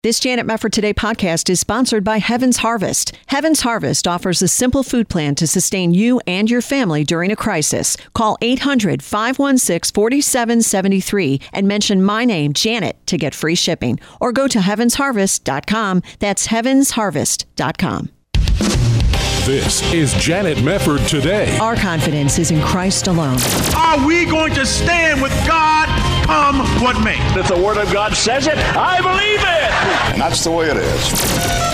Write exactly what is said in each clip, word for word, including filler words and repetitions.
This Janet Mefford Today podcast is sponsored by Heaven's Harvest. Heaven's Harvest offers a simple food plan to sustain you and your family during a crisis. Call eight hundred, five one six, four seven seven three and mention my name, Janet, to get free shipping. Or go to heavens harvest dot com. That's heavens harvest dot com. This is Janet Mefford Today. Our confidence is in Christ alone. Are we going to stand with God come what may? If the Word of God says it, I believe it. And that's the way it is.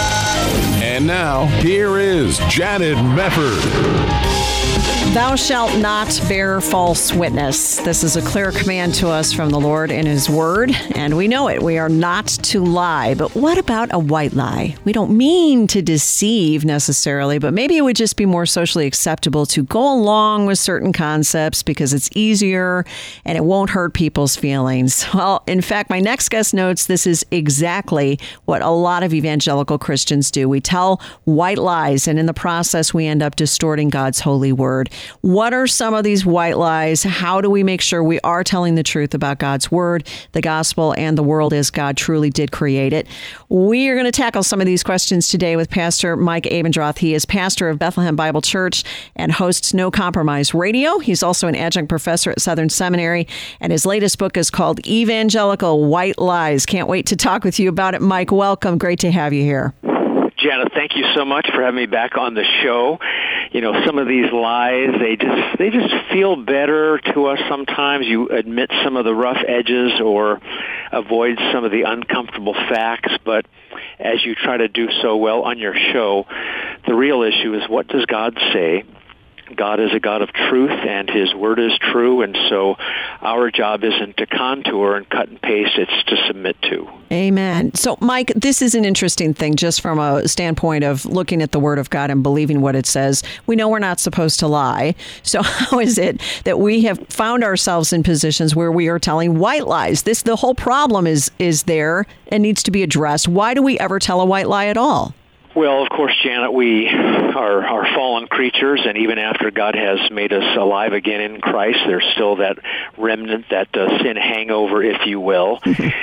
And now, here is Janet Mefford. Thou shalt not bear false witness. This is a clear command to us from the Lord in His Word, and we know it. We are not to lie. But what about a white lie? We don't mean to deceive necessarily, but maybe it would just be more socially acceptable to go along with certain concepts because it's easier and it won't hurt people's feelings. Well, in fact, my next guest notes this is exactly what a lot of evangelical Christians do. We tell white lies, and in the process, we end up distorting God's holy word. What are some of these white lies? How do we make sure we are telling the truth about God's word, the gospel, and the world as God truly did create it? We are going to tackle some of these questions today with Pastor Mike Abendroth. He is pastor of Bethlehem Bible Church and hosts No Compromise Radio. He's also an adjunct professor at Southern Seminary, and his latest book is called Evangelical White Lies. Can't wait to talk with you about it, Mike. Welcome. Great to have you here. Janet, thank you so much for having me back on the show. You know, some of these lies, they just they just feel better to us sometimes. You admit some of the rough edges or avoid some of the uncomfortable facts, but as you try to do so well on your show, the real issue is, what does God say? God is a God of truth, and His Word is true, and so our job isn't to contour and cut and paste, it's to submit to. Amen. So, Mike, this is an interesting thing just from a standpoint of looking at the Word of God and believing what it says. We know we're not supposed to lie. So how is it that we have found ourselves in positions where we are telling white lies? This, the whole problem is, is there and needs to be addressed. Why do we ever tell a white lie at all? Well, of course, Janet, we are, are fallen creatures, and even after God has made us alive again in Christ, there's still that remnant, that uh, sin hangover, if you will.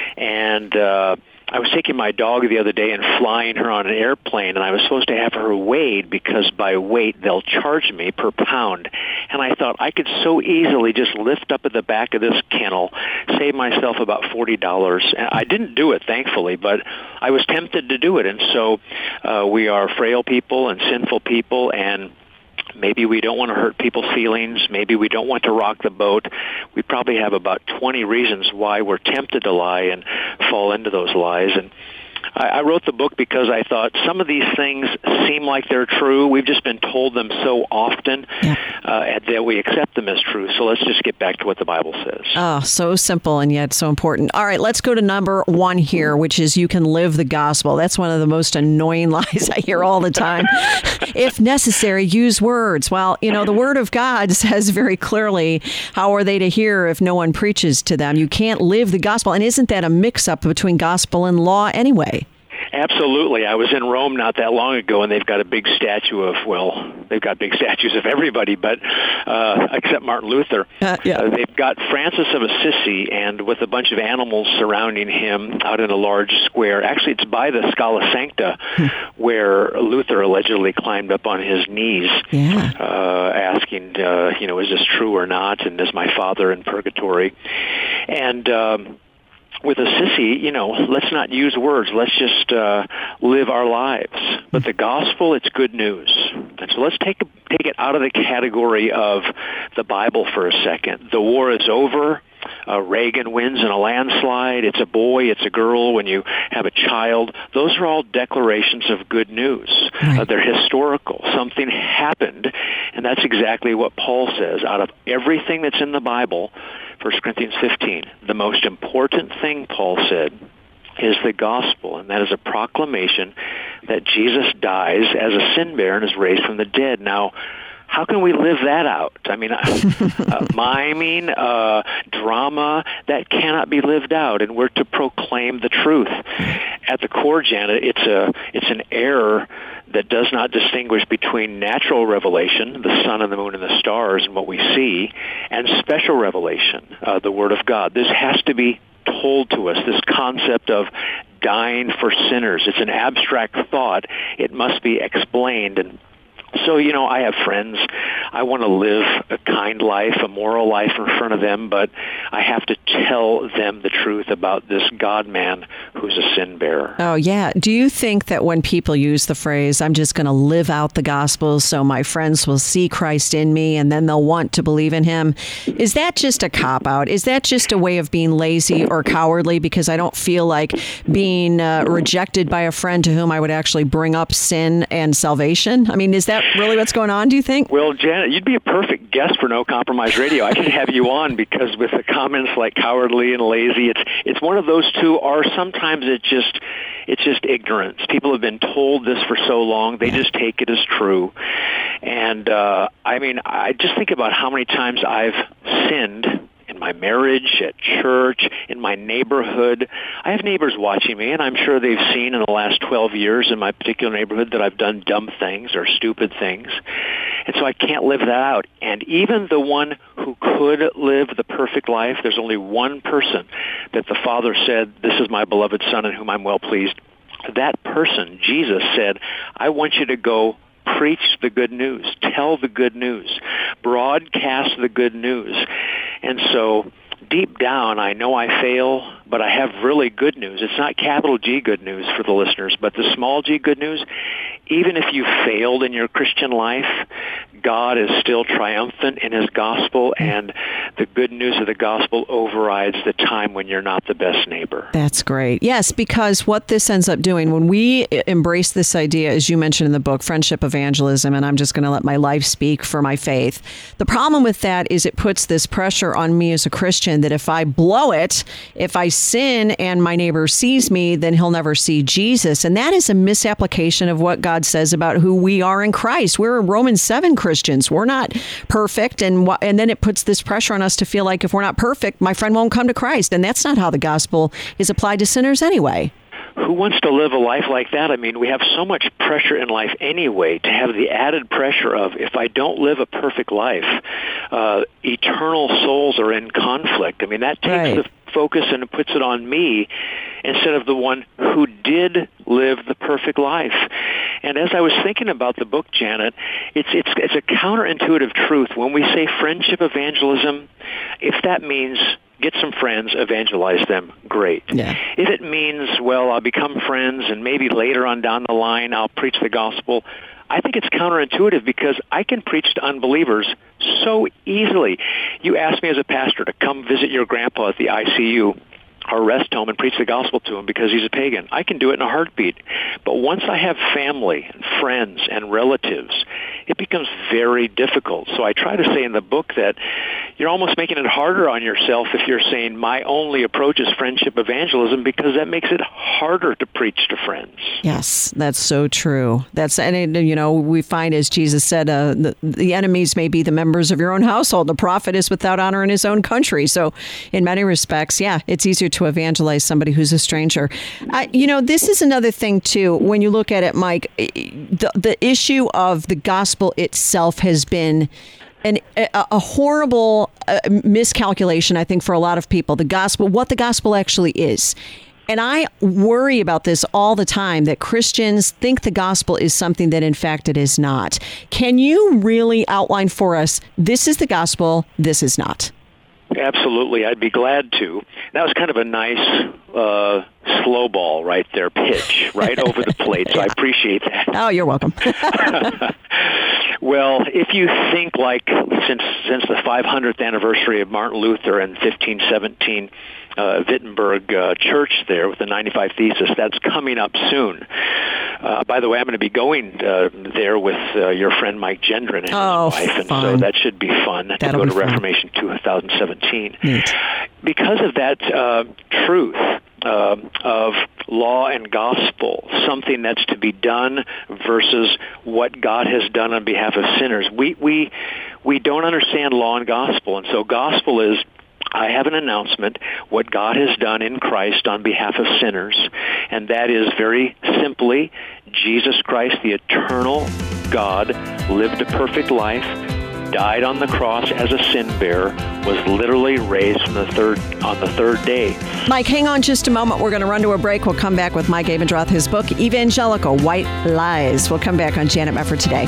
and uh, I was taking my dog the other day and flying her on an airplane, and I was supposed to have her weighed because by weight they'll charge me per pound. And I thought I could so easily just lift up at the back of this kennel, save myself about forty dollars. I didn't do it, thankfully, but I was tempted to do it. And so uh, we are frail people and sinful people, and maybe we don't want to hurt people's feelings. Maybe we don't want to rock the boat. We probably have about twenty reasons why we're tempted to lie and fall into those lies. And I, I wrote the book because I thought some of these things seem like they're true. We've just been told them so often yeah. uh, that we accept them as true. So let's just get back to what the Bible says. Oh, so simple and yet so important. All right, let's go to number one here, which is you can live the gospel. That's one of the most annoying lies I hear all the time. If necessary, use words. Well, you know, the Word of God says very clearly, how are they to hear if no one preaches to them? You can't live the gospel. And isn't that a mix-up between gospel and law anyway? Absolutely. I was in Rome not that long ago, and they've got a big statue of, well, they've got big statues of everybody, but uh, except Martin Luther. Uh, yeah. uh, they've got Francis of Assisi, and with a bunch of animals surrounding him out in a large square. Actually, it's by the Scala Sancta, hmm. where Luther allegedly climbed up on his knees, yeah. uh, asking, uh, you know, is this true or not, and is my father in purgatory? And Um, with Assisi, you know, let's not use words. Let's just uh, live our lives. But the gospel, it's good news. And so let's take take it out of the category of the Bible for a second. The war is over. Uh, Reagan wins in a landslide. It's a boy, it's a girl, when you have a child. Those are all declarations of good news. Right. Uh, they're historical. Something happened, and that's exactly what Paul says. Out of everything that's in the Bible, First Corinthians fifteen, the most important thing, Paul said, is the gospel, and that is a proclamation that Jesus dies as a sin bearer and is raised from the dead. Now, how can we live that out? I mean, uh, miming, uh, drama, that cannot be lived out, and we're to proclaim the truth. At the core, Janet, it's a it's an error that does not distinguish between natural revelation, the sun and the moon and the stars and what we see, and special revelation, uh, the Word of God. This has to be told to us, this concept of dying for sinners. It's an abstract thought. It must be explained. And so, you know, I have friends. I want to live a kind life, a moral life in front of them, but I have to tell them the truth about this God-man who's a sin bearer. Oh, yeah. Do you think that when people use the phrase, I'm just going to live out the gospel so my friends will see Christ in me and then they'll want to believe in him, is that just a cop-out? Is that just a way of being lazy or cowardly because I don't feel like being uh, rejected by a friend to whom I would actually bring up sin and salvation? I mean, is that really what's going on, do you think? Well, Janet, you'd be a perfect guest for No Compromise Radio. I should have you on because with the comments like cowardly and lazy, it's it's one of those two, or sometimes it just it's just ignorance. People have been told this for so long, they just take it as true. And, uh, I mean, I just think about how many times I've sinned in my marriage, at church, in my neighborhood. I have neighbors watching me, and I'm sure they've seen in the last twelve years in my particular neighborhood that I've done dumb things or stupid things. And so I can't live that out. And even the one who could live the perfect life, there's only one person that the Father said, this is my beloved Son in whom I'm well pleased. That person, Jesus, said, I want you to go preach the good news, tell the good news, broadcast the good news. And so deep down, I know I fail, but I have really good news. It's not capital G good news for the listeners, but the small g good news. Even if you failed in your Christian life, God is still triumphant in his gospel, and the good news of the gospel overrides the time when you're not the best neighbor. That's great. Yes, because what this ends up doing, when we embrace this idea, as you mentioned in the book, friendship evangelism, and I'm just going to let my life speak for my faith, the problem with that is it puts this pressure on me as a Christian that if I blow it, if I sin and my neighbor sees me, then he'll never see Jesus. And that is a misapplication of what God says about who we are in Christ. We're Romans seven Christians. We're not perfect. And and then it puts this pressure on us to feel like if we're not perfect, my friend won't come to Christ. And that's not how the gospel is applied to sinners anyway. Who wants to live a life like that? I mean, we have so much pressure in life anyway, to have the added pressure of, if I don't live a perfect life, uh, eternal souls are in conflict. I mean, that takes right. the focus and puts it on me instead of the one who did live the perfect life. And as I was thinking about the book, Janet, it's it's it's a counterintuitive truth. When we say friendship evangelism, if that means get some friends, evangelize them, great. Yeah. If it means, well, I'll become friends and maybe later on down the line I'll preach the gospel, I think it's counterintuitive because I can preach to unbelievers so easily. You asked me as a pastor to come visit your grandpa at the I C U or rest home and preach the gospel to him because he's a pagan. I can do it in a heartbeat. But once I have family and friends and relatives, it becomes very difficult. So I try to say in the book that you're almost making it harder on yourself if you're saying my only approach is friendship evangelism, because that makes it harder to preach to friends. Yes, that's so true. That's and you know, we find, as Jesus said, uh, the, the enemies may be the members of your own household. The prophet is without honor in his own country. So in many respects, yeah, it's easier to evangelize somebody who's a stranger. Uh, you know, this is another thing, too, when you look at it, Mike, the, the issue of the gospel itself has been an, a, a horrible uh, miscalculation, I think, for a lot of people. The gospel, what the gospel actually is. And I worry about this all the time, that Christians think the gospel is something that, in fact, it is not. Can you really outline for us, this is the gospel, this is not? Absolutely. I'd be glad to. That was kind of a nice uh, slow ball right there, pitch, right over the plate. So I appreciate that. Oh, you're welcome. Well, if you think like since since the five hundredth anniversary of Martin Luther in fifteen seventeen, uh, Wittenberg uh, Church there with the ninety-five Thesis, that's coming up soon. Uh, by the way, I'm going to be going uh, there with uh, your friend Mike Gendron and his oh, wife, and fun. so that should be fun That'll to go to fun. Reformation twenty seventeen. Neat. Because of that uh, truth uh, of law and gospel, something that's to be done versus what God has done on behalf of sinners, we we we don't understand law and gospel, and so gospel is, I have an announcement, what God has done in Christ on behalf of sinners, and that is very simply, Jesus Christ, the eternal God, lived a perfect life, died on the cross as a sin bearer, was literally raised from the third on the third day. Mike, hang on just a moment. We're going to run to a break. We'll come back with Mike Abendroth, his book, Evangelical White Lies. We'll come back on Janet Mefford Today.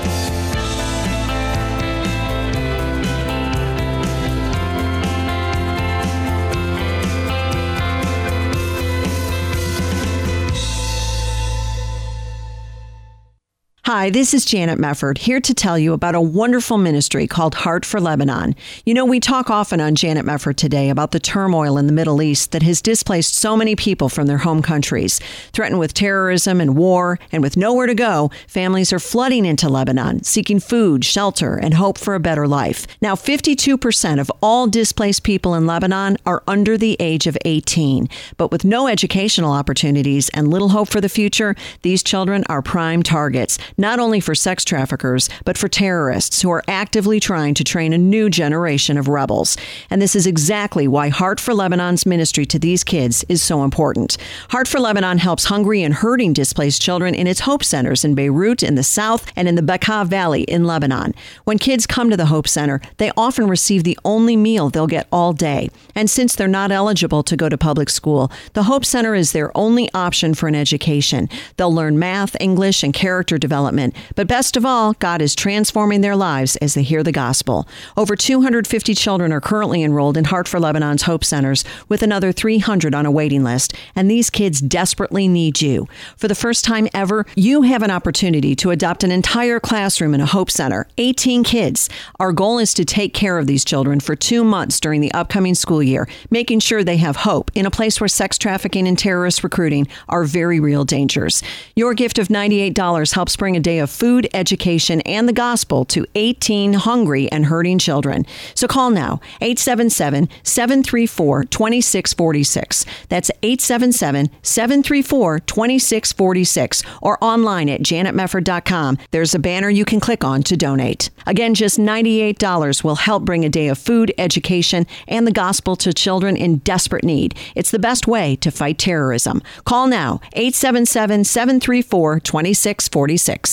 Hi, this is Janet Mefford, here to tell you about a wonderful ministry called Heart for Lebanon. You know, we talk often on Janet Mefford Today about the turmoil in the Middle East that has displaced so many people from their home countries. Threatened with terrorism and war, and with nowhere to go, families are flooding into Lebanon, seeking food, shelter, and hope for a better life. Now, fifty-two percent of all displaced people in Lebanon are under the age of eighteen. But with no educational opportunities and little hope for the future, these children are prime targets, not only for sex traffickers, but for terrorists who are actively trying to train a new generation of rebels. And this is exactly why Heart for Lebanon's ministry to these kids is so important. Heart for Lebanon helps hungry and hurting displaced children in its Hope Centers in Beirut in the south and in the Bekaa Valley in Lebanon. When kids come to the Hope Center, they often receive the only meal they'll get all day. And since they're not eligible to go to public school, the Hope Center is their only option for an education. They'll learn math, English, and character development. But best of all, God is transforming their lives as they hear the gospel. Over two hundred fifty children are currently enrolled in Heart for Lebanon's Hope Centers, with another three hundred on a waiting list. And these kids desperately need you. For the first time ever, you have an opportunity to adopt an entire classroom in a Hope Center, eighteen kids. Our goal is to take care of these children for two months during the upcoming school year, making sure they have hope in a place where sex trafficking and terrorist recruiting are very real dangers. Your gift of ninety-eight dollars helps bring a day of food, education, and the gospel to eighteen hungry and hurting children. So call now, eight seven seven, seven three four, two six four six. That's eight seven seven, seven three four, two six four six, or online at janet mefford dot com. There's a banner you can click on to donate. Again, just ninety-eight dollars will help bring a day of food, education, and the gospel to children in desperate need. It's the best way to fight terrorism. Call now, eight seven seven, seven three four, two six four six.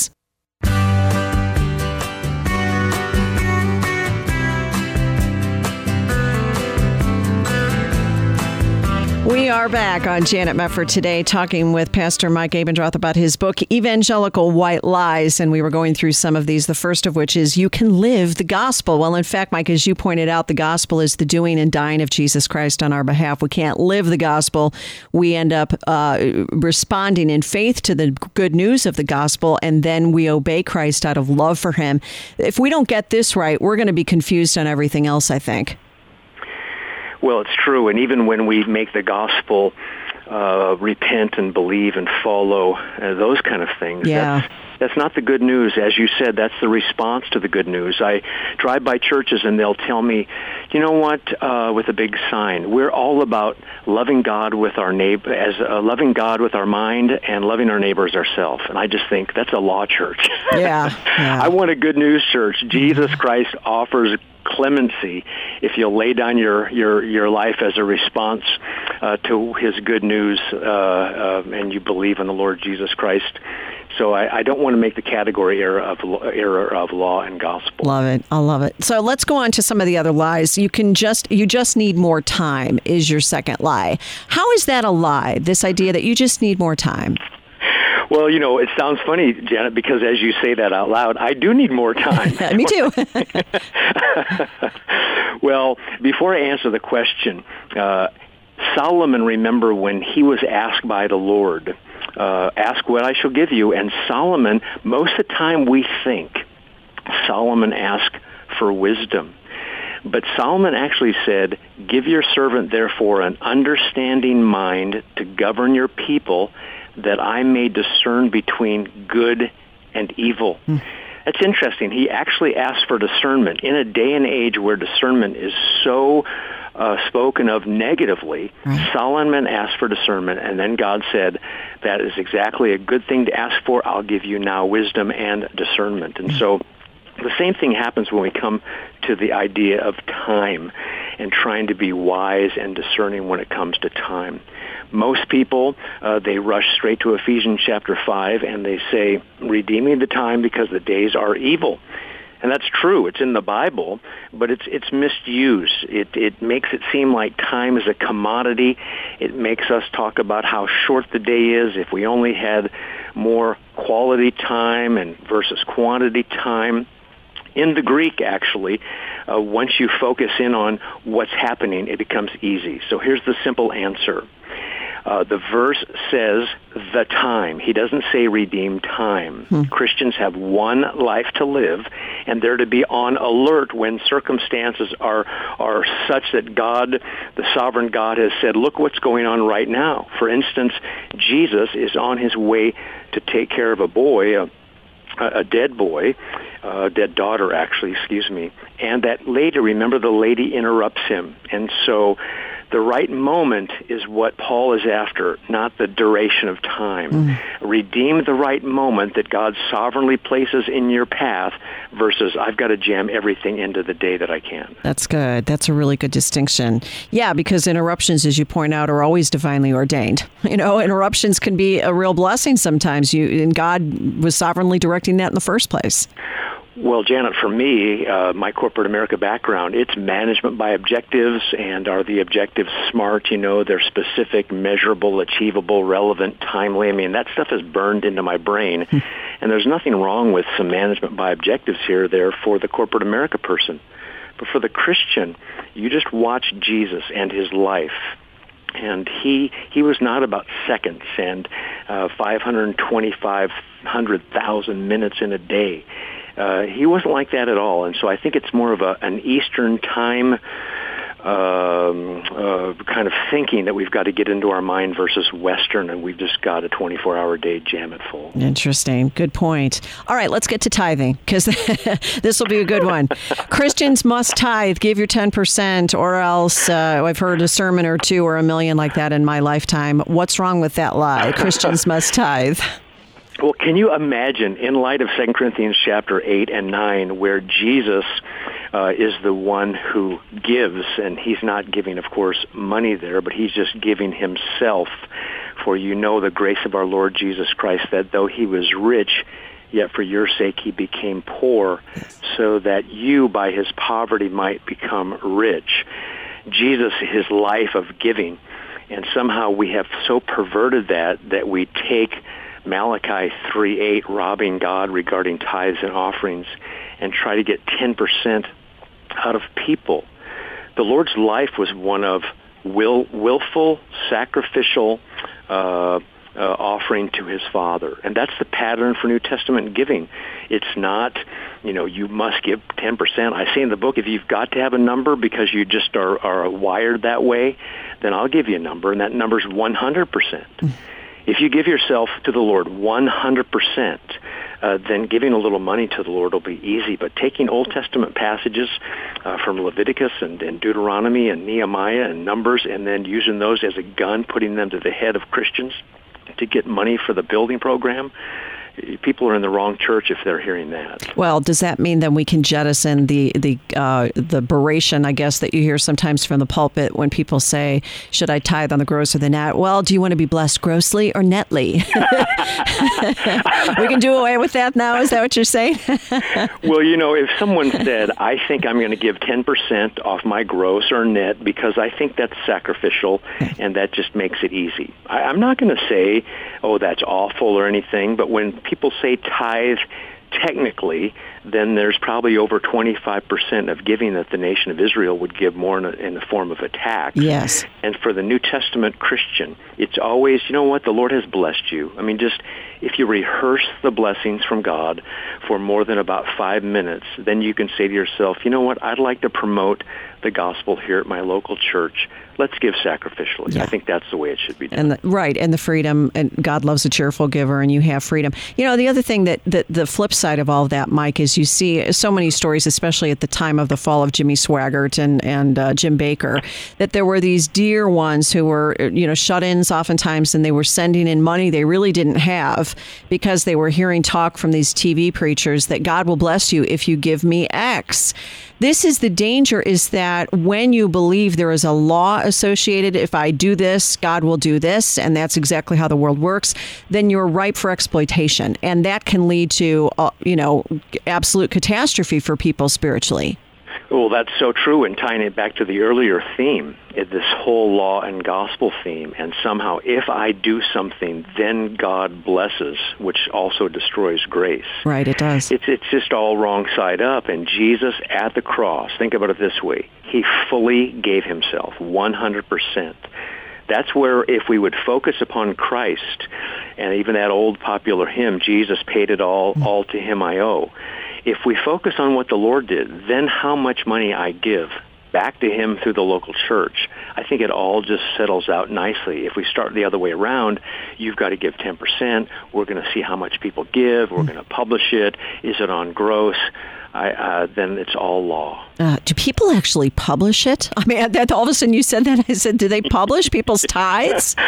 We are back on Janet Mefford Today, talking with Pastor Mike Abendroth about his book, Evangelical White Lies. And we were going through some of these, the first of which is you can live the gospel. Well, in fact, Mike, as you pointed out, the gospel is the doing and dying of Jesus Christ on our behalf. We can't live the gospel. We end up uh, responding in faith to the good news of the gospel, and then we obey Christ out of love for him. If we don't get this right, we're going to be confused on everything else, I think. Well, it's true. And even when we make the gospel uh, repent and believe and follow, uh, those kind of things, yeah. that's, that's not the good news. As you said, that's the response to the good news. I drive by churches and they'll tell me, you know what, uh, with a big sign, we're all about loving God with our neighbor, as uh, loving God with our mind and loving our neighbors ourselves. And I just think that's a law church. Yeah, yeah. I want a good news church. Jesus Christ offers clemency if you'll lay down your, your, your life as a response uh, to his good news uh, uh, and you believe in the Lord Jesus Christ. So I, I don't want to make the category error of error of law and gospel. Love it. I love it. So let's go on to some of the other lies. You can just you just need more time is your second lie. How is that a lie? This idea that you just need more time. Well, you know, it sounds funny, Janet, because as you say that out loud, I do need more time. Me too. Well, before I answer the question, uh, Solomon, remember when he was asked by the Lord, uh, ask what I shall give you. And Solomon, most of the time we think Solomon asked for wisdom. But Solomon actually said, give your servant, therefore, an understanding mind to govern your people, that I may discern between good and evil. Hmm. That's interesting. He actually asked for discernment in a day and age where discernment is so uh, spoken of negatively. Right. Solomon asked for discernment, and then God said, that is exactly a good thing to ask for. I'll give you now wisdom and discernment. And hmm. so the same thing happens when we come to the idea of time and trying to be wise and discerning when it comes to time. Most people, uh, they rush straight to Ephesians chapter five and they say, redeeming the time because the days are evil. And that's true. It's in the Bible, but it's it's misused. It it makes it seem like time is a commodity. It makes us talk about how short the day is. If we only had more quality time and versus quantity time. In the Greek, actually, uh, once you focus in on what's happening, it becomes easy. So here's the simple answer. Uh, the verse says the time. He doesn't say redeemed time. Hmm. Christians have one life to live, and they're to be on alert when circumstances are are such that God, the sovereign God, has said, look what's going on right now. For instance, Jesus is on his way to take care of a boy, a, a dead boy, a dead daughter, actually, excuse me. And that lady, remember, the lady interrupts him. And so the right moment is what Paul is after, not the duration of time. Mm. Redeem the right moment that God sovereignly places in your path versus I've got to jam everything into the day that I can. That's good. That's a really good distinction. Yeah, because interruptions, as you point out, are always divinely ordained. You know, interruptions can be a real blessing sometimes. You and God was sovereignly directing that in the first place. Well, Janet, for me, uh, my corporate America background, it's management by objectives, and are the objectives smart? You know, they're specific, measurable, achievable, relevant, timely. I mean, that stuff is burned into my brain, and there's nothing wrong with some management by objectives here there for the corporate America person. But for the Christian, you just watch Jesus and his life. And he he was not about seconds and uh, five hundred twenty-five hundred thousand minutes in a day. Uh, he wasn't like that at all, and so I think it's more of a, an Eastern time um, uh, kind of thinking that we've got to get into our mind versus Western, and we've just got a twenty-four hour day, jam it full. Interesting. Good point. All right, let's get to tithing, because this will be a good one. Christians must tithe, give your ten percent, or else uh, I've heard a sermon or two or a million like that in my lifetime. What's wrong with that lie? Christians must tithe. Well, can you imagine, in light of Second Corinthians chapter eight and nine, where Jesus uh, is the one who gives, and he's not giving, of course, money there, but he's just giving himself. For you know the grace of our Lord Jesus Christ, that though he was rich, yet for your sake he became poor, so that you by his poverty might become rich. Jesus, his life of giving, and somehow we have so perverted that that we take Malachi three eight, robbing God regarding tithes and offerings, and try to get ten percent out of people. The Lord's life was one of will, willful, sacrificial uh, uh, offering to his Father. And that's the pattern for New Testament giving. It's not, you know, you must give ten percent. I say in the book, if you've got to have a number because you just are, are wired that way, then I'll give you a number, and that number's one hundred percent. Mm. If you give yourself to the Lord one hundred percent, uh, then giving a little money to the Lord will be easy. But taking Old Testament passages uh, from Leviticus and, and Deuteronomy and Nehemiah and Numbers, and then using those as a gun, putting them to the head of Christians to get money for the building program, people are in the wrong church if they're hearing that. Well, does that mean then we can jettison the the uh, the beration, I guess, that you hear sometimes from the pulpit when people say, should I tithe on the gross or the net? Well, do you want to be blessed grossly or netly? We can do away with that now? Is that what you're saying? Well, you know, if someone said, I think I'm going to give ten percent off my gross or net because I think that's sacrificial and that just makes it easy. I, I'm not going to say, oh, that's awful or anything, but when people say tithe technically, then there's probably over twenty-five percent of giving that the nation of Israel would give more in, a, in the form of a tax. Yes. And for the New Testament Christian, it's always, you know what, the Lord has blessed you. I mean, just if you rehearse the blessings from God for more than about five minutes, then you can say to yourself, you know what, I'd like to promote the gospel here at my local church. Let's give sacrificially. Yeah. I think that's the way it should be done. And the, right, and the freedom, and God loves a cheerful giver, and you have freedom. You know, the other thing that, that the flip side of all of that, Mike, is you see so many stories, especially at the time of the fall of Jimmy Swaggart and, and uh, Jim Baker, that there were these dear ones who were, you know, shut-ins oftentimes, and they were sending in money they really didn't have because they were hearing talk from these T V preachers that God will bless you if you give me X. This is the danger, is that when you believe there is a law associated, if I do this, God will do this, and that's exactly how the world works, then you're ripe for exploitation. And that can lead to, uh, you know, absolute catastrophe for people spiritually. Well, that's so true, and tying it back to the earlier theme, this whole law and gospel theme, and somehow if I do something, then God blesses, which also destroys grace. Right, it does. It's, it's just all wrong side up, and Jesus at the cross, think about it this way, he fully gave himself, one hundred percent. That's where if we would focus upon Christ, and even that old popular hymn, Jesus paid it all, mm-hmm. all to him I owe. If we focus on what the Lord did, then how much money I give back to him through the local church, I think it all just settles out nicely. If we start the other way around, you've got to give ten percent. We're going to see how much people give. We're going to publish it. Is it on gross? I, uh, then it's all law. Uh, do people actually publish it? I mean, that all of a sudden you said that. I said, do they publish people's tithes?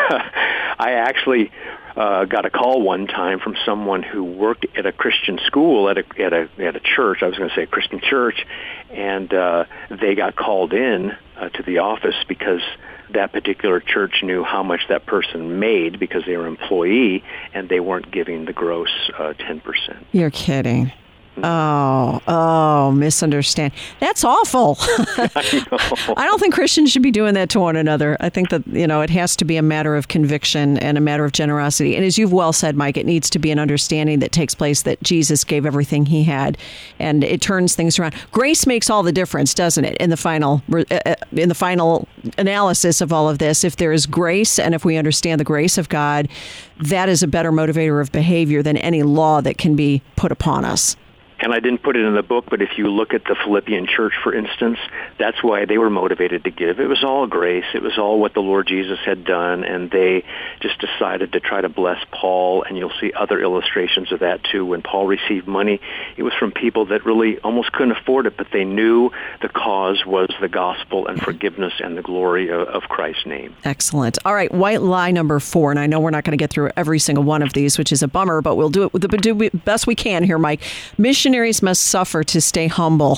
I actually... Uh, got a call one time from someone who worked at a Christian school at a at a at a church. I was going to say a Christian church, and uh, they got called in uh, to the office because that particular church knew how much that person made because they were an employee, and they weren't giving the gross uh, ten percent. You're kidding. Oh, oh, misunderstand. That's awful. I know. I don't think Christians should be doing that to one another. I think that, you know, it has to be a matter of conviction and a matter of generosity. And as you've well said, Mike, it needs to be an understanding that takes place that Jesus gave everything he had, and it turns things around. Grace makes all the difference, doesn't it, in the final in the final analysis of all of this? If there is grace, and if we understand the grace of God, that is a better motivator of behavior than any law that can be put upon us. And I didn't put it in the book, but if you look at the Philippian church, for instance, that's why they were motivated to give. It was all grace. It was all what the Lord Jesus had done, and they just decided to try to bless Paul, and you'll see other illustrations of that, too. When Paul received money, it was from people that really almost couldn't afford it, but they knew the cause was the gospel and forgiveness and the glory of, of Christ's name. Excellent. All right, white lie number four, and I know we're not going to get through every single one of these, which is a bummer, but we'll do it with the do the best we can here, Mike. Mission Missionaries must suffer to stay humble.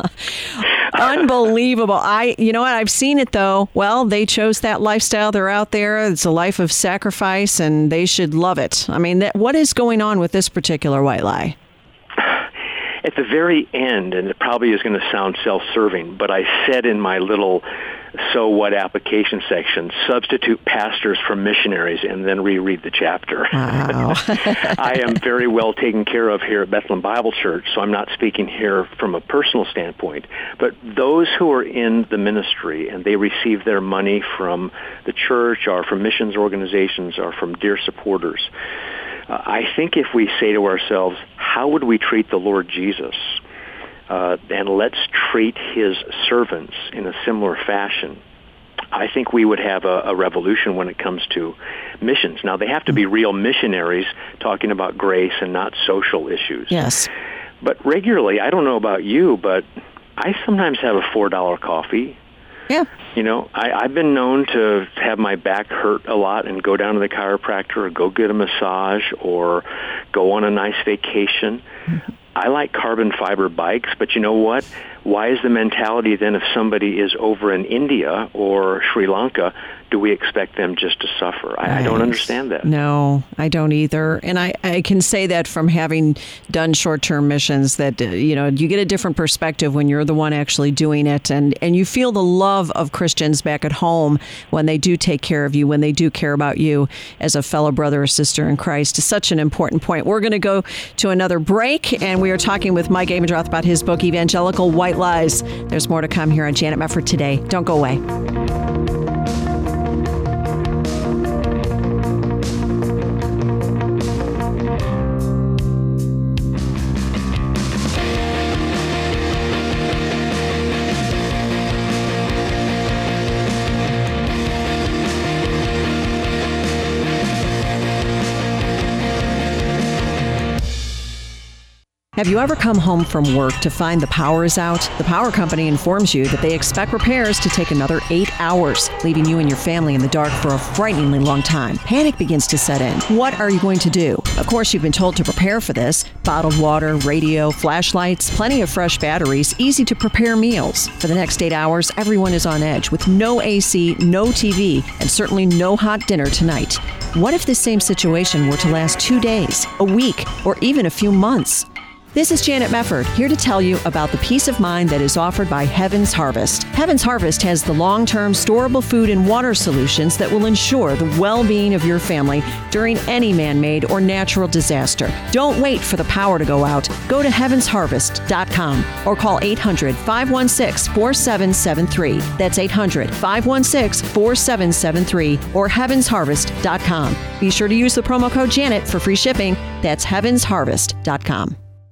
Unbelievable. I, you know what? I've seen it, though. Well, they chose that lifestyle. They're out there. It's a life of sacrifice, and they should love it. I mean, that, what is going on with this particular white lie? At the very end, and it probably is going to sound self-serving, but I said in my little so what application section, substitute pastors for missionaries, and then reread the chapter. Wow. I am very well taken care of here at Bethlehem Bible Church, so I'm not speaking here from a personal standpoint. But those who are in the ministry and they receive their money from the church or from missions organizations or from dear supporters, uh, I think if we say to ourselves, how would we treat the Lord Jesus? Uh, and let's treat his servants in a similar fashion. I think we would have a, a revolution when it comes to missions. Now, they have to be real missionaries talking about grace and not social issues. Yes. But regularly, I don't know about you, but I sometimes have a four dollar coffee. Yeah. You know, I, I've been known to have my back hurt a lot and go down to the chiropractor or go get a massage or go on a nice vacation. Mm-hmm. I like carbon fiber bikes, but you know what? Why is the mentality then if somebody is over in India or Sri Lanka, do we expect them just to suffer? I, right. I don't understand that. No, I don't either. And I, I can say that from having done short-term missions that, uh, you know, you get a different perspective when you're the one actually doing it. And, and you feel the love of Christians back at home when they do take care of you, when they do care about you as a fellow brother or sister in Christ. It's such an important point. We're going to go to another break, and we are talking with Mike Abendroth about his book, Evangelical White Lies. There's more to come here on Janet Mefford Today. Don't go away. Have you ever come home from work to find the power is out? The power company informs you that they expect repairs to take another eight hours, leaving you and your family in the dark for a frighteningly long time. Panic begins to set in. What are you going to do? Of course, you've been told to prepare for this. Bottled water, radio, flashlights, plenty of fresh batteries, easy to prepare meals. For the next eight hours, everyone is on edge with no A C, no T V, and certainly no hot dinner tonight. What if this same situation were to last two days, a week, or even a few months? This is Janet Mefford, here to tell you about the peace of mind that is offered by Heaven's Harvest. Heaven's Harvest has the long-term storable food and water solutions that will ensure the well-being of your family during any man-made or natural disaster. Don't wait for the power to go out. Go to heavens harvest dot com or call eight hundred, five one six, four seven seven three. That's eight hundred, five one six, four seven seven three or heavens harvest dot com. Be sure to use the promo code Janet for free shipping. That's heavens harvest dot com.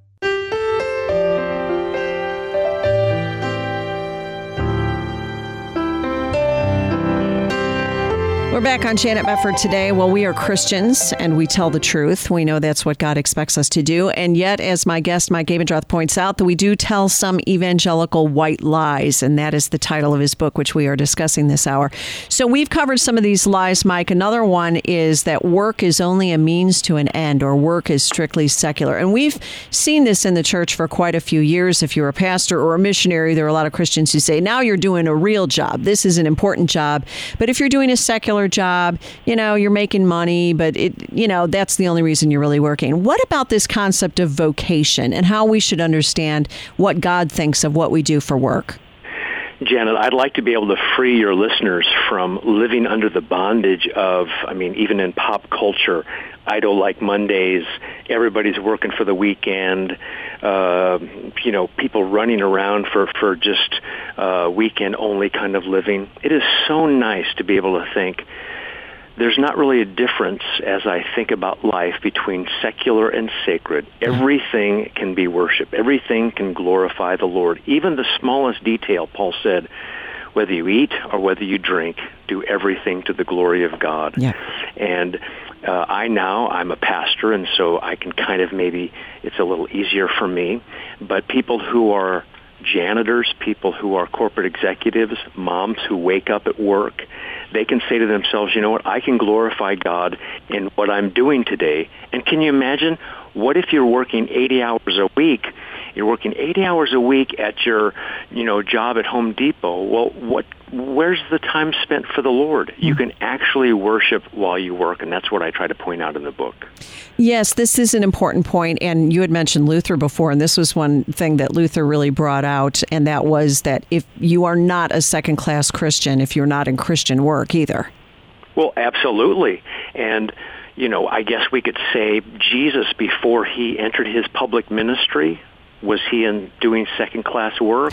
We're back on Janet Mefford today. Well, we are Christians and we tell the truth. We know that's what God expects us to do. And yet, as my guest, Mike Abendroth, points out, that we do tell some evangelical white lies. And that is the title of his book, which we are discussing this hour. So we've covered some of these lies, Mike. Another one is that work is only a means to an end, or work is strictly secular. And we've seen this in the church for quite a few years. If you're a pastor or a missionary, there are a lot of Christians who say, now you're doing a real job. This is an important job. But if you're doing a secular job, you know, you're making money, but it, you know, that's the only reason you're really working. What about this concept of vocation and how we should understand what God thinks of what we do for work? Janet, I'd like to be able to free your listeners from living under the bondage of, I mean, even in pop culture, idle-like Mondays, everybody's working for the weekend, uh, you know, people running around for, for just uh, weekend-only kind of living. It is so nice to be able to think there's not really a difference as I think about life between secular and sacred. Everything can be worship. Everything can glorify the Lord. Even the smallest detail, Paul said, whether you eat or whether you drink, do everything to the glory of God. Yeah. And uh, I now, I'm a pastor, and so I can kind of maybe, it's a little easier for me. But people who are janitors, people who are corporate executives, moms who wake up at work, they can say to themselves, you know what, I can glorify God in what I'm doing today. And can you imagine, what if you're working eighty hours a week? You're working eighty hours a week at your, you know, job at Home Depot. Well, what? Where's the time spent for the Lord? You can actually worship while you work, and that's what I try to point out in the book. Yes, this is an important point, and you had mentioned Luther before, and this was one thing that Luther really brought out, and that was that if you are not a second-class Christian, if you're not in Christian work either. Well, absolutely. And, you know, I guess we could say Jesus, before he entered his public ministry, was he in doing second-class work?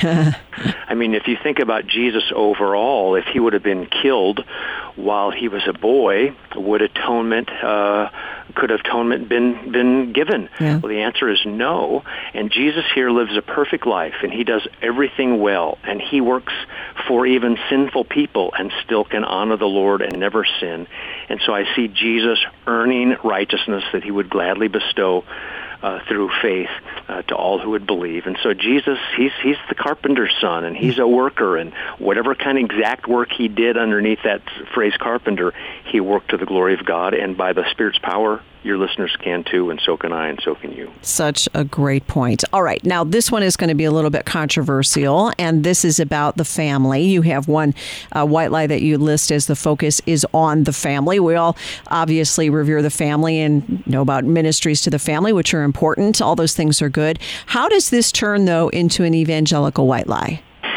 I mean, if you think about Jesus overall, if he would have been killed while he was a boy, would atonement, uh, could atonement been been given? Yeah. Well, the answer is no. And Jesus here lives a perfect life, and he does everything well, and he works for even sinful people and still can honor the Lord and never sin. And so I see Jesus earning righteousness that he would gladly bestow Uh, through faith uh, to all who would believe. And so Jesus, he's he's the carpenter's son, and he's a worker, and whatever kind of exact work he did underneath that phrase carpenter, he worked to the glory of God, and by the Spirit's power, your listeners can too, and so can I, and so can you. Such a great point. All right, now this one is going to be a little bit controversial, and this is about the family. You have one uh, white lie that you list as the focus is on the family. We all obviously revere the family and know about ministries to the family, which are important. All those things are good. How does this turn, though, into an evangelical white lie?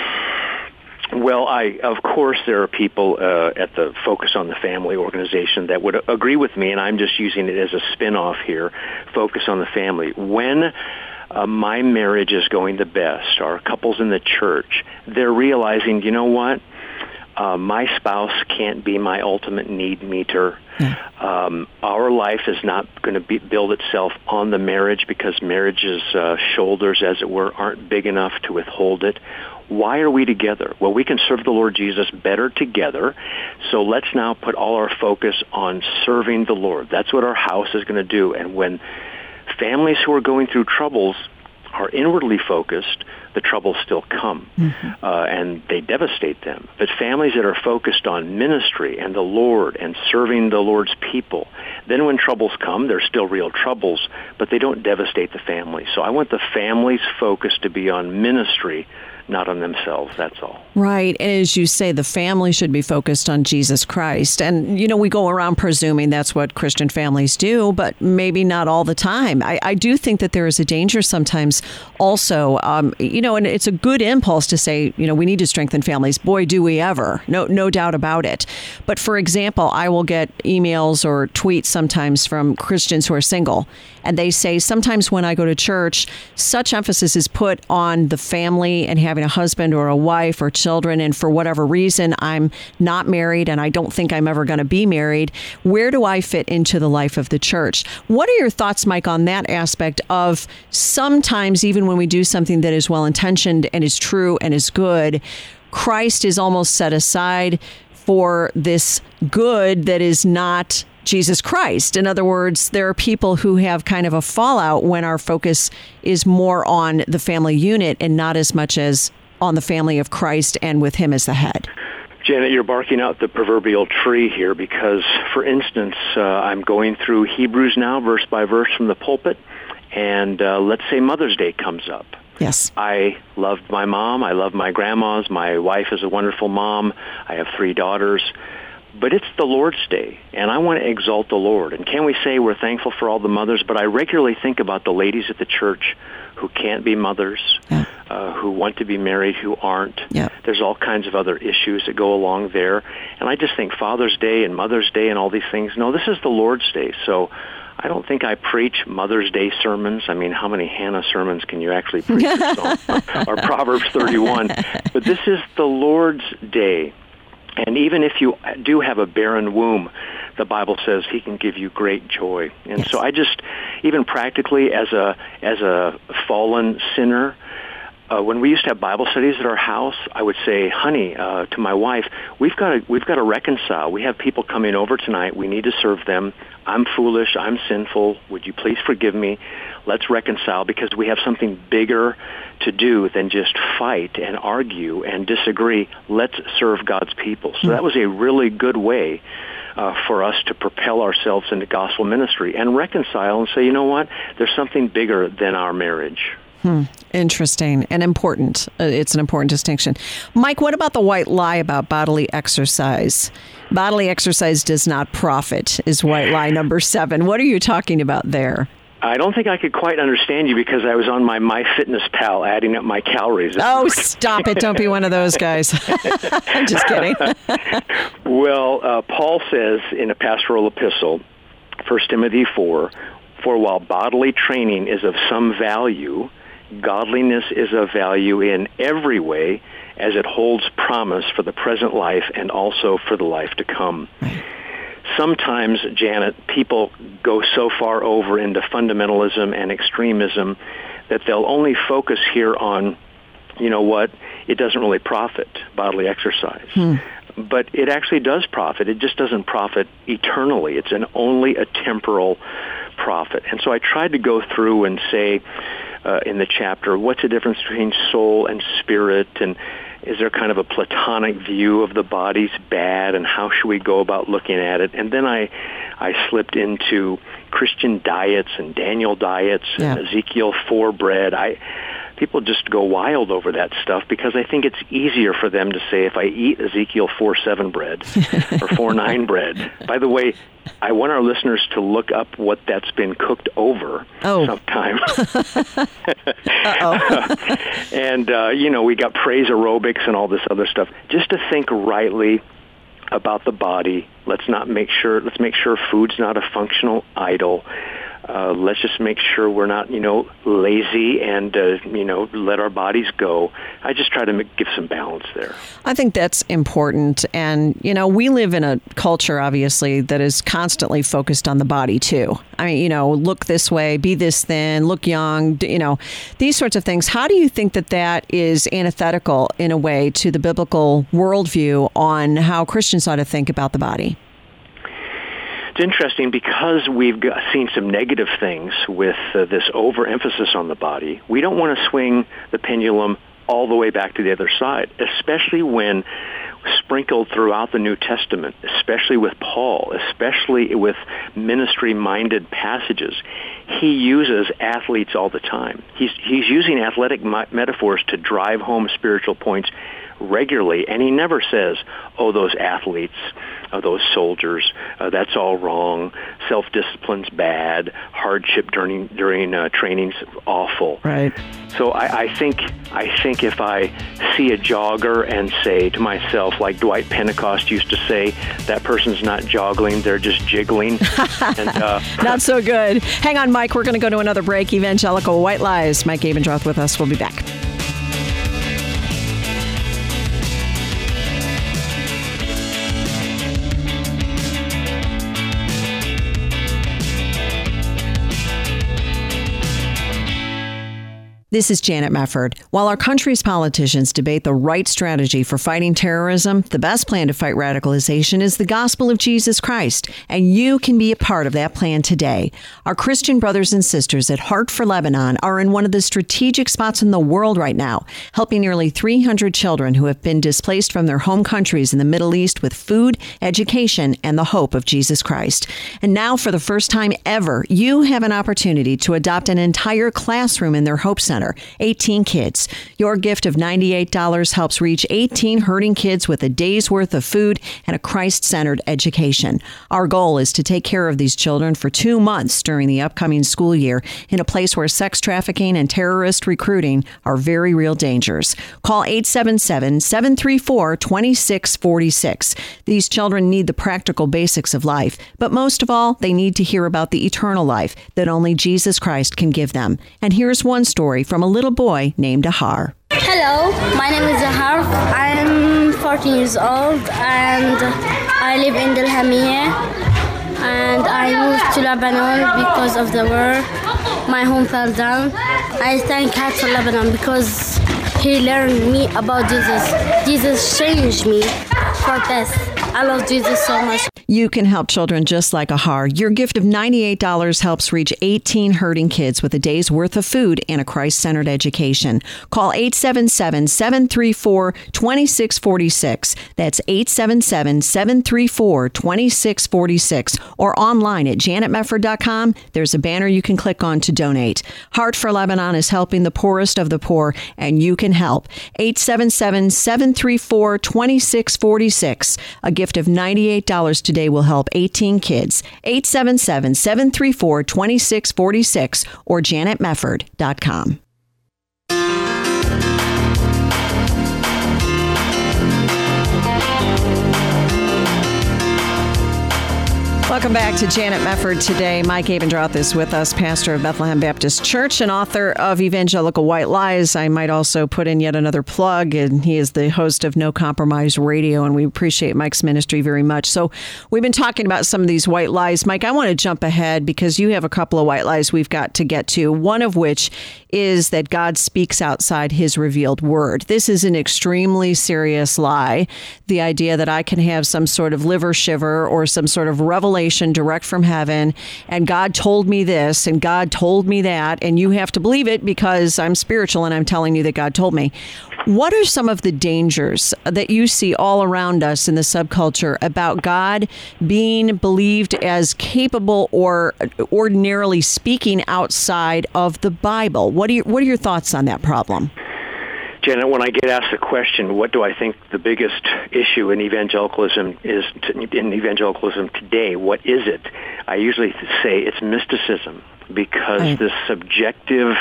Well, I of course there are people uh, at the Focus on the Family organization that would agree with me, and I'm just using it as a spin-off here, Focus on the Family. When uh, my marriage is going the best, our couples in the church, they're realizing, you know what? Uh, my spouse can't be my ultimate need meter. Yeah. Um, our life is not going to be, build itself on the marriage because marriage's uh, shoulders, as it were, aren't big enough to withhold it. Why are we together? Well, we can serve the Lord Jesus better together. So let's now put all our focus on serving the Lord. That's what our house is going to do. And when families who are going through troubles are inwardly focused, the troubles still come, mm-hmm. uh, and they devastate them. But families that are focused on ministry and the Lord and serving the Lord's people, then when troubles come, they're still real troubles, but they don't devastate the family. So I want the family's focus to be on ministry, not on themselves. That's all. Right. And as you say, the family should be focused on Jesus Christ. And, you know, we go around presuming that's what Christian families do, but maybe not all the time. I, I do think that there is a danger sometimes also, um, you know, and it's a good impulse to say, you know, we need to strengthen families. Boy, do we ever. No, no doubt about it. But for example, I will get emails or tweets sometimes from Christians who are single. And they say sometimes when I go to church, such emphasis is put on the family and having a husband or a wife or children. And for whatever reason, I'm not married and I don't think I'm ever going to be married. Where do I fit into the life of the church? What are your thoughts, Mike, on that aspect of sometimes even when we do something that is well-intentioned and is true and is good, Christ is almost set aside for this good that is not Jesus Christ. In other words, there are people who have kind of a fallout when our focus is more on the family unit and not as much as on the family of Christ and with him as the head. Janet, you're barking out the proverbial tree here because, for instance, uh, I'm going through Hebrews now, verse by verse from the pulpit, and uh, let's say Mother's Day comes up. Yes. I loved my mom. I love my grandmas. My wife is a wonderful mom. I have three daughters. But it's the Lord's Day, and I want to exalt the Lord. And can we say we're thankful for all the mothers? But I regularly think about the ladies at the church who can't be mothers, yeah. uh, who want to be married, who aren't. Yeah. There's all kinds of other issues that go along there. And I just think Father's Day and Mother's Day and all these things, no, this is the Lord's Day. So I don't think I preach Mother's Day sermons. I mean, how many Hannah sermons can you actually preach or Proverbs thirty-one? But this is the Lord's Day. And even if you do have a barren womb, the Bible says he can give you great joy. And yes. so I just, even practically as a as a fallen sinner, uh, when we used to have Bible studies at our house, I would say, honey, uh, to my wife, we've got to we've got to reconcile. We have people coming over tonight. We need to serve them. I'm foolish. I'm sinful. Would you please forgive me? Let's reconcile because we have something bigger to do than just fight and argue and disagree. Let's serve God's people. So that was a really good way uh, for us to propel ourselves into gospel ministry and reconcile and say, you know what? There's something bigger than our marriage. Hmm. Interesting and important. Uh, it's an important distinction. Mike, what about the white lie about bodily exercise? Bodily exercise does not profit is white lie number seven. What are you talking about there? I don't think I could quite understand you because I was on my MyFitnessPal adding up my calories. Oh, stop it. Don't be one of those guys. I'm just kidding. Well, uh, Paul says in a pastoral epistle, First Timothy four, for while bodily training is of some value, godliness is of value in every way as it holds promise for the present life and also for the life to come. Right. Sometimes, Janet, people go so far over into fundamentalism and extremism that they'll only focus here on, you know what, it doesn't really profit, bodily exercise. Hmm. But it actually does profit. It just doesn't profit eternally. It's an only a temporal profit. And so I tried to go through and say uh, in the chapter, what's the difference between soul and spirit, and is there kind of a Platonic view of the body's bad, and how should we go about looking at it? And then I I slipped into Christian diets and Daniel diets yeah. and Ezekiel four bread. I People just go wild over that stuff because I think it's easier for them to say, if I eat Ezekiel four seven bread or four nine bread. By the way, I want our listeners to look up what that's been cooked over oh. sometime. Uh-oh. And, uh, you know, we got praise aerobics and all this other stuff. Just to think rightly about the body. Let's not make sure, let's make sure food's not a functional idol. Uh, let's just make sure we're not, you know, lazy and, uh, you know, let our bodies go. I just try to make, give some balance there. I think that's important. And, you know, we live in a culture, obviously, that is constantly focused on the body, too. I mean, you know, look this way, be this thin, look young, you know, these sorts of things. How do you think that that is antithetical, in a way, to the biblical worldview on how Christians ought to think about the body? It's interesting because we've got, seen some negative things with uh, this overemphasis on the body. We don't want to swing the pendulum all the way back to the other side, especially when sprinkled throughout the New Testament, especially with Paul, especially with ministry-minded passages. He uses athletes all the time. He's he's using athletic mi- metaphors to drive home spiritual points regularly, and he never says, oh, those athletes, oh, those soldiers, uh, that's all wrong, self-discipline's bad, hardship during during uh, training's awful. Right. So I, I think I think if I see a jogger and say to myself, like Dwight Pentecost used to say, that person's not joggling, they're just jiggling. and, uh, Not so good. Hang on, Mike. We're going to go to another break. Evangelical White Lies. Mike Abendroth with us. We'll be back. This is Janet Mefford. While our country's politicians debate the right strategy for fighting terrorism, the best plan to fight radicalization is the gospel of Jesus Christ, and you can be a part of that plan today. Our Christian brothers and sisters at Heart for Lebanon are in one of the strategic spots in the world right now, helping nearly three hundred children who have been displaced from their home countries in the Middle East with food, education, and the hope of Jesus Christ. And now, for the first time ever, you have an opportunity to adopt an entire classroom in their Hope Center. eighteen kids. Your gift of ninety-eight dollars helps reach eighteen hurting kids with a day's worth of food and a Christ-centered education. Our goal is to take care of these children for two months during the upcoming school year in a place where sex trafficking and terrorist recruiting are very real dangers. Call eight seven seven, seven three four, two six four six. These children need the practical basics of life, but most of all, they need to hear about the eternal life that only Jesus Christ can give them. And here's one story from a little boy named Ahar. Hello, my name is Ahar. I'm fourteen years old and I live in Del Hamiyeh, and I moved to Lebanon because of the war. My home fell down. I thank God for Lebanon because he learned me about Jesus. Jesus changed me for best. I love Jesus so much. You can help children just like Ahar. Your gift of ninety-eight dollars helps reach eighteen hurting kids with a day's worth of food and a Christ-centered education. Call eight seven seven, seven three four, two six four six. That's eight seven seven, seven three four, two six four six. Or online at janet mefford dot com. There's a banner you can click on to donate. Heart for Lebanon is helping the poorest of the poor, and you can help. eight seven seven, seven three four, two six four six. A gift of ninety-eight dollars today will help eighteen kids. eight seven seven, seven three four, two six four six or janet mefford dot com. Welcome back to Janet Mefford today. Mike Abendroth is with us, pastor of Bethlehem Baptist Church and author of Evangelical White Lies. I might also put in yet another plug, and he is the host of No Compromise Radio, and we appreciate Mike's ministry very much. So we've been talking about some of these white lies. Mike, I want to jump ahead because you have a couple of white lies we've got to get to, one of which is that God speaks outside his revealed word. This is an extremely serious lie. The idea that I can have some sort of liver shiver or some sort of revelation direct from heaven, and God told me this, and God told me that, and you have to believe it because I'm spiritual and I'm telling you that God told me. What are some of the dangers that you see all around us in the subculture about God being believed as capable or ordinarily speaking outside of the Bible? What are your, what are your thoughts on that problem? Janet, when I get asked the question, what do I think the biggest issue in evangelicalism is in evangelicalism today? What is it? I usually say it's mysticism, because right. this subjective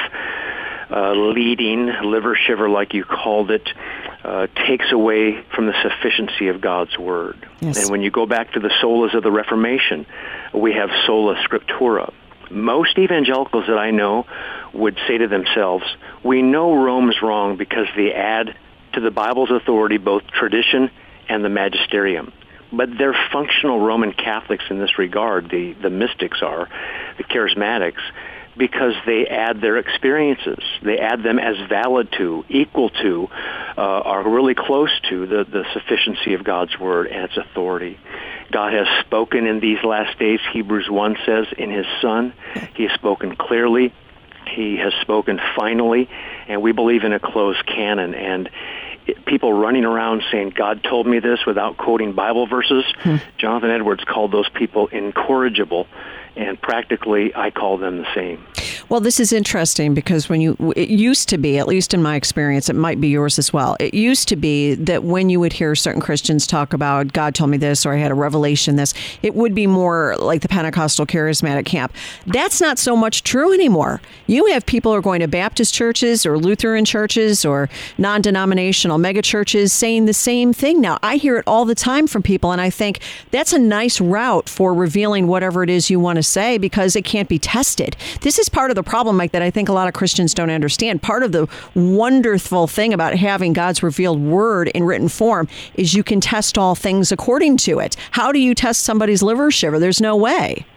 uh, leading, liver shiver like you called it, uh, takes away from the sufficiency of God's Word. Yes. And when you go back to the solas of the Reformation, we have sola scriptura. Most evangelicals that I know would say to themselves, we know Rome's wrong because they add to the Bible's authority both tradition and the magisterium. But they're functional Roman Catholics in this regard, the, the mystics are, the charismatics, because they add their experiences. They add them as valid to, equal to, uh, are really close to the, the sufficiency of God's Word and its authority. God has spoken in these last days, Hebrews one says, in his Son. He has spoken clearly. He has spoken finally, and we believe in a closed canon. And people running around saying, God told me this without quoting Bible verses. Hmm. Jonathan Edwards called those people incorrigible, and practically I call them the same. Well, this is interesting because when you, it used to be, at least in my experience, it might be yours as well. It used to be that when you would hear certain Christians talk about God told me this, or I had a revelation this, it would be more like the Pentecostal charismatic camp. That's not so much true anymore. You have people who are going to Baptist churches or Lutheran churches or non-denominational mega churches saying the same thing now. I hear it all the time from people, and I think that's a nice route for revealing whatever it is you want to say because it can't be tested. This is part of the problem, Mike, that I think a lot of Christians don't understand. Part of the wonderful thing about having God's revealed word in written form is you can test all things according to it. How do you test somebody's liver shiver? There's no way.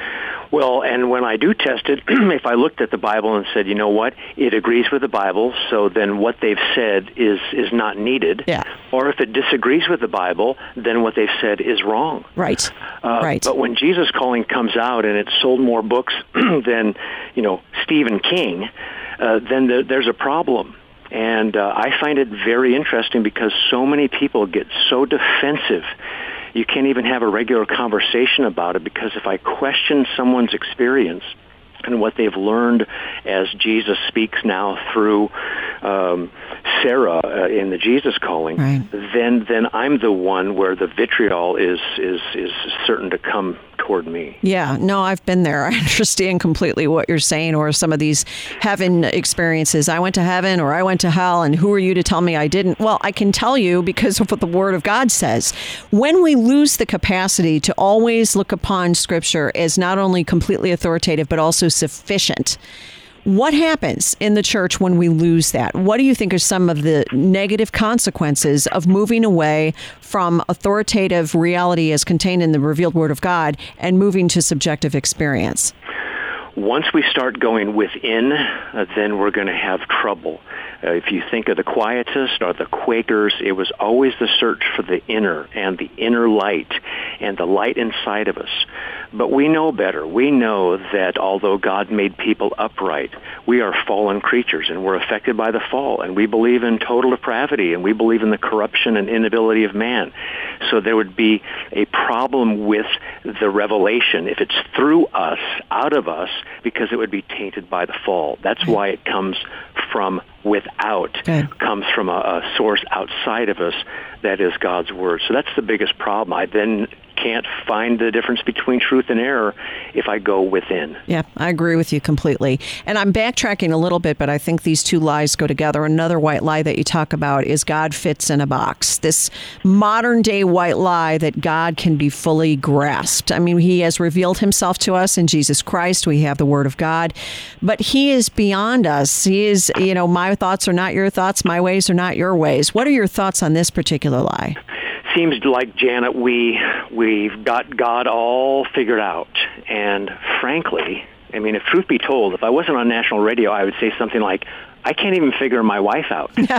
Well, and when I do test it, if I looked at the Bible and said, you know what, it agrees with the Bible, so then what they've said is, is not needed. Yeah. Or if it disagrees with the Bible, then what they've said is wrong. Right. Uh, right. But when Jesus Calling comes out and it sold more books than, you know, Stephen King, uh, then the, there's a problem. And uh, I find it very interesting because so many people get so defensive. You can't even have a regular conversation about it because if I question someone's experience and what they've learned as Jesus speaks now through um, Sarah uh, in the Jesus Calling, right. then then I'm the one where the vitriol is is is certain to come toward me. Yeah, no, I've been there. I understand completely what you're saying, or some of these heaven experiences. I went to heaven or I went to hell, and who are you to tell me I didn't? Well, I can tell you because of what the Word of God says. When we lose the capacity to always look upon Scripture as not only completely authoritative, but also sufficient, what happens in the church when we lose that? What do you think are some of the negative consequences of moving away from authoritative reality as contained in the revealed Word of God and moving to subjective experience? Once we start going within, uh, then we're going to have trouble. Uh, if you think of the Quietists or the Quakers, it was always the search for the inner and the inner light and the light inside of us. But we know better. We know that although God made people upright, we are fallen creatures and we're affected by the fall. And we believe in total depravity and we believe in the corruption and inability of man. So there would be a problem with the revelation if it's through us, out of us, because it would be tainted by the fall. That's why it comes from without, Good. comes from a, a source outside of us, that is God's Word. So that's the biggest problem. I then can't find the difference between truth and error if I go within. Yeah, I agree with you completely. And I'm backtracking a little bit, but I think these two lies go together. Another white lie that you talk about is God fits in a box. This modern day white lie that God can be fully grasped. I mean, he has revealed himself to us in Jesus Christ. We have the Word of God, but he is beyond us. He is, you know, my thoughts are not your thoughts. My ways are not your ways. What are your thoughts on this particular lie? Seems like, Janet, we, we've got God all figured out. And frankly, I mean, if truth be told, if I wasn't on national radio, I would say something like, I can't even figure my wife out. You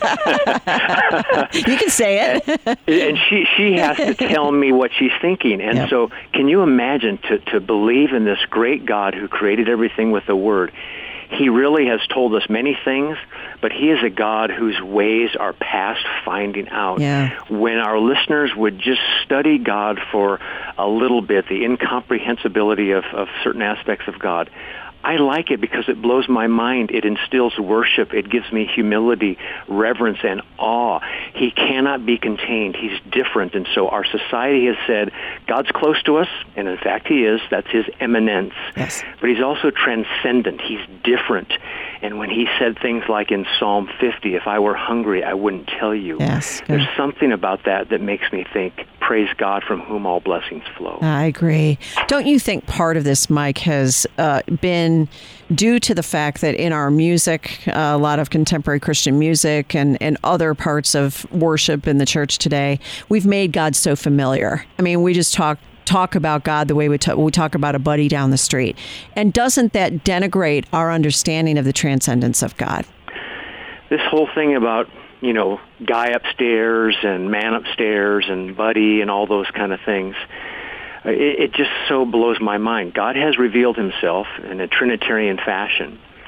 can say it. And she, she has to tell me what she's thinking. And yep. so can you imagine to, to believe in this great God who created everything with the Word? He really has told us many things, but he is a God whose ways are past finding out. Yeah. When our listeners would just study God for a little bit, the incomprehensibility of, of certain aspects of God, I like it because it blows my mind. It instills worship. It gives me humility, reverence, and awe. He cannot be contained. He's different. And so our society has said, God's close to us, and in fact he is. That's his eminence. Yes. But he's also transcendent. He's different. And when he said things like in Psalm fifty, if I were hungry, I wouldn't tell you. Yes, there's something about that that makes me think, praise God from whom all blessings flow. I agree. Don't you think part of this, Mike, has uh, been due to the fact that in our music, uh, a lot of contemporary Christian music and, and other parts of worship in the church today, we've made God so familiar. I mean, we just talk talk about God the way we, t- we talk about a buddy down the street. And doesn't that denigrate our understanding of the transcendence of God? This whole thing about, you know, guy upstairs and man upstairs and buddy and all those kind of things, it, it just so blows my mind. God has revealed himself in a Trinitarian fashion.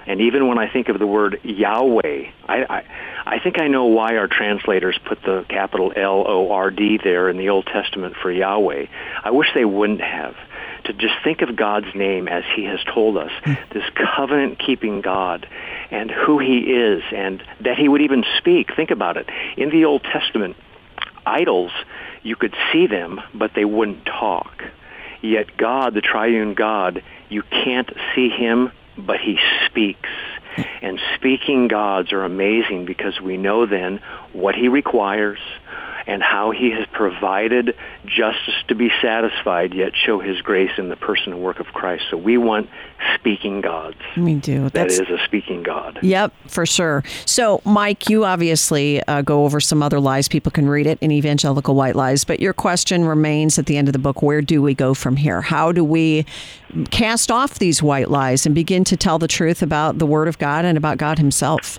And even when I think of the word Yahweh, I, I, I think I know why our translators put the capital L O R D there in the Old Testament for Yahweh. I wish they wouldn't have. To just think of God's name as he has told us, this covenant-keeping God, and who he is, and that he would even speak. Think about it. In the Old Testament, idols, you could see them, but they wouldn't talk. Yet God, the triune God, you can't see him, but he speaks. And speaking gods are amazing because we know then what he requires and how he has provided justice to be satisfied, yet show his grace in the person and work of Christ. So we want speaking gods. We do. That's, that is a speaking God. Yep, for sure. So, Mike, you obviously uh, go over some other lies. People can read it in Evangelical White Lies. But your question remains at the end of the book, where do we go from here? How do we cast off these white lies and begin to tell the truth about the Word of God and about God himself?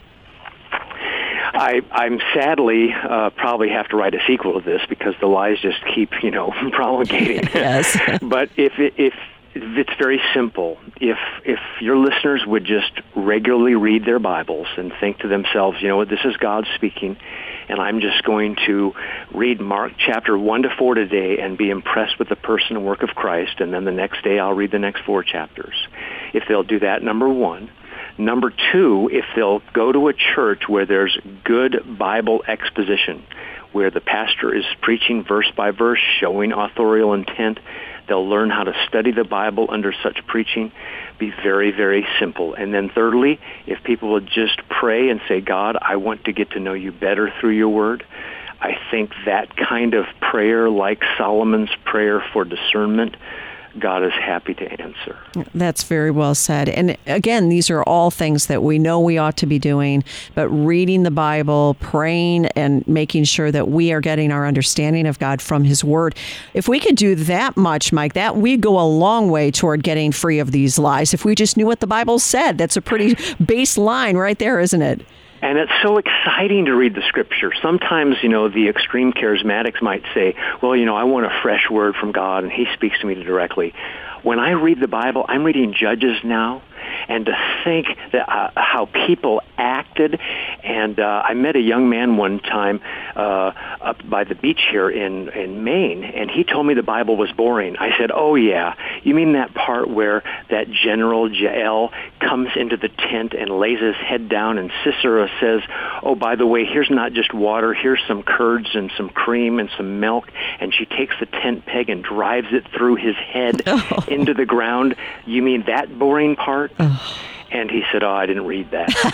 I, I'm sadly uh, probably have to write a sequel to this because the lies just keep, you know, promulgating. Yes. But if it, if it's very simple, if if your listeners would just regularly read their Bibles and think to themselves, you know what, this is God speaking, and I'm just going to read Mark chapter one to four today and be impressed with the person and work of Christ, and then the next day I'll read the next four chapters. If they'll do that, number one. Number two, if they'll go to a church where there's good Bible exposition, where the pastor is preaching verse by verse, showing authorial intent, they'll learn how to study the Bible under such preaching. Be very, very simple. And then thirdly, if people will just pray and say, God, I want to get to know you better through your word, I think that kind of prayer, like Solomon's prayer for discernment, God is happy to answer. That's very well said. And again, these are all things that we know we ought to be doing, but reading the Bible, praying, and making sure that we are getting our understanding of God from his word. If we could do that much, Mike, that we'd go a long way toward getting free of these lies. If we just knew what the Bible said, that's a pretty base line right there, isn't it? And it's so exciting to read the Scripture. Sometimes, you know, the extreme charismatics might say, well, you know, I want a fresh word from God, and he speaks to me directly. When I read the Bible, I'm reading Judges now, and to think that uh, how people acted. And uh, I met a young man one time uh, up by the beach here in, in Maine, and he told me the Bible was boring. I said, oh, yeah, you mean that part where that General Jael comes into the tent and lays his head down, and Sisera says, oh, by the way, here's not just water, here's some curds and some cream and some milk, and she takes the tent peg and drives it through his head oh. into the ground. You mean that boring part? Oh. And he said, oh, I didn't read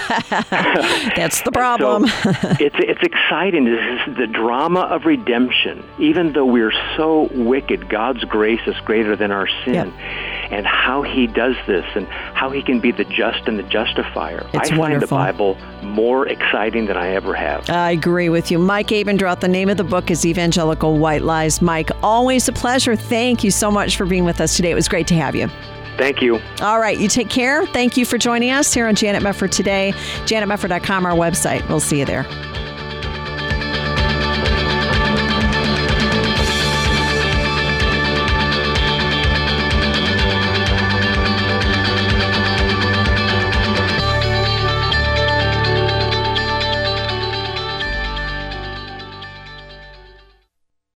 that. That's the problem. So it's, it's exciting. This is the drama of redemption. Even though we're so wicked, God's grace is greater than our sin. Yep. And how he does this and how he can be the just and the justifier. It's I wonderful. find the Bible more exciting than I ever have. I agree with you. Mike Abendroth, the name of the book is Evangelical White Lies. Mike, always a pleasure. Thank you so much for being with us today. It was great to have you. Thank you. All right. You take care. Thank you for joining us here on Janet Mefford Today. janet mefford dot com, our website. We'll see you there.